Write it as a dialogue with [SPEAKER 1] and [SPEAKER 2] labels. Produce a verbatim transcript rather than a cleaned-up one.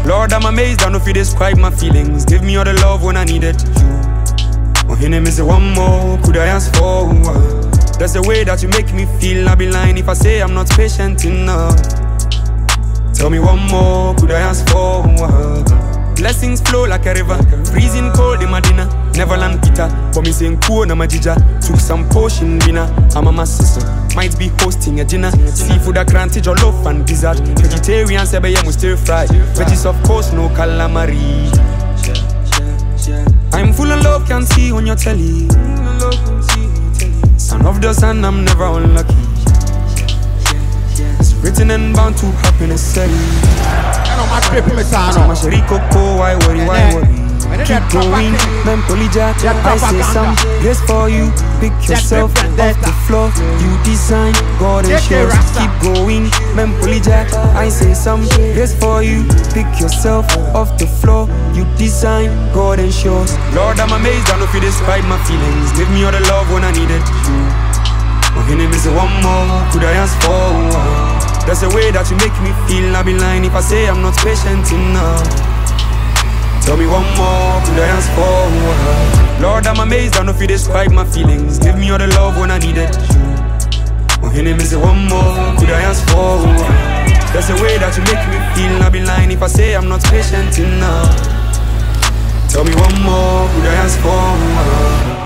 [SPEAKER 1] Lord, I'm amazed, I know if you describe my feelings. Give me all the love when I needed you. Oh, your name is one more, could I ask for? That's the way that you make me feel. I'll be lying if I say I'm not patient enough. Tell me one more, could I ask for? Blessings flow like a river, freezing cold in my dinner. Neverland Peter, but me saying cool na majija. Took some potion dinner, I'm a my sister. Might be hosting a dinner. Seafood a cranty, jollof and gizzard. Vegetarian sebe yemu stir fry. Veggies of course no calamari. I'm full of love, can't see on your telly. Son of the sun, I'm never unlucky. It's written and bound to happen necessarily. So much Ricoco, why worry, why worry? Keep going, Mempoli Jack. I say some grace for you. Pick yourself off the floor. You design, God ensures. Keep going, Mempoli Jack. I say some grace for you. Pick yourself off the floor. You design, God ensures. Lord, I'm amazed, I know if you describe my feelings. Give me all the love when I needed you. Oh, your name is one more, could I ask for? That's the way that you make me feel. I'll be lying if I say I'm not patient enough. Tell me one more, could I ask for? Lord, I'm amazed, I know if you describe my feelings. Give me all the love when I needed you. Oh, your name is one more, could I ask for? That's the way that you make me feel. I'll be lying if I say I'm not patient enough. Tell me one more, could I ask for?